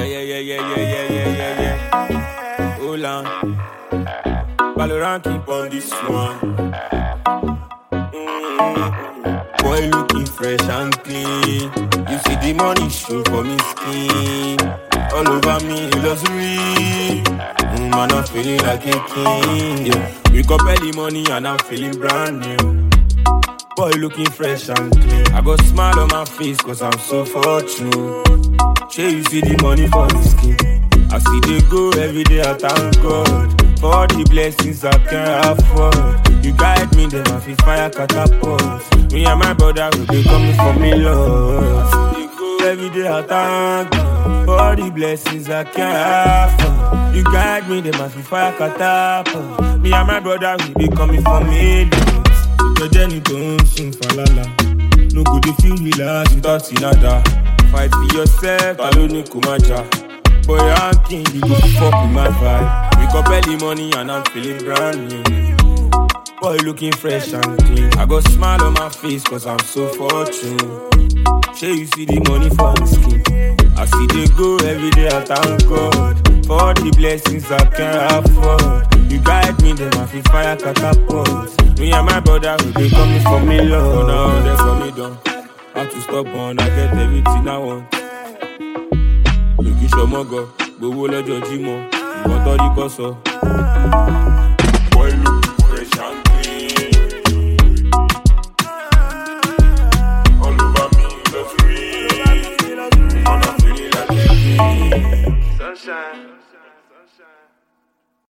Yeah. Hold on. Valorant keep on this one. Boy looking fresh and clean. You see the money show for me skin. All over me luxury. Man, I'm feeling like a king. Yeah. Wake up early money and I'm feeling brand new. Boy looking fresh and clean. I got smile on my face cause I'm so fortunate. Sure you see the money for the skin. I see they go every day, I thank God for the blessings I can afford. You guide me, then I feel fire catapult. Me and my brother will be coming for me, Lord. I see they go every day, I thank God for the blessings I can afford. You guide me, then I feel fire catapult. Me and my brother will be coming for me, Lord. Your journey don't soon falala. No good if you relax without nada. Fight for yourself, alone kumaja. Boy, I'm king, you go fuck with my vibe. Wake up early morning and I'm feeling brand new. Boy, looking fresh and clean. I got smile on my face cause I'm so fortunate. Sure you see the money for the skin. I see they go every day, I thank God for the blessings I can afford. You guide me, then I feel fire catapult. Me and my brother will be coming for me, Lord. Now they for me down. How to stop on, I get everything I want. Looking show my God, go lọ́jọ́ Jímọ̀, ìwọ́n tọ́ ní kọ́sọ̀.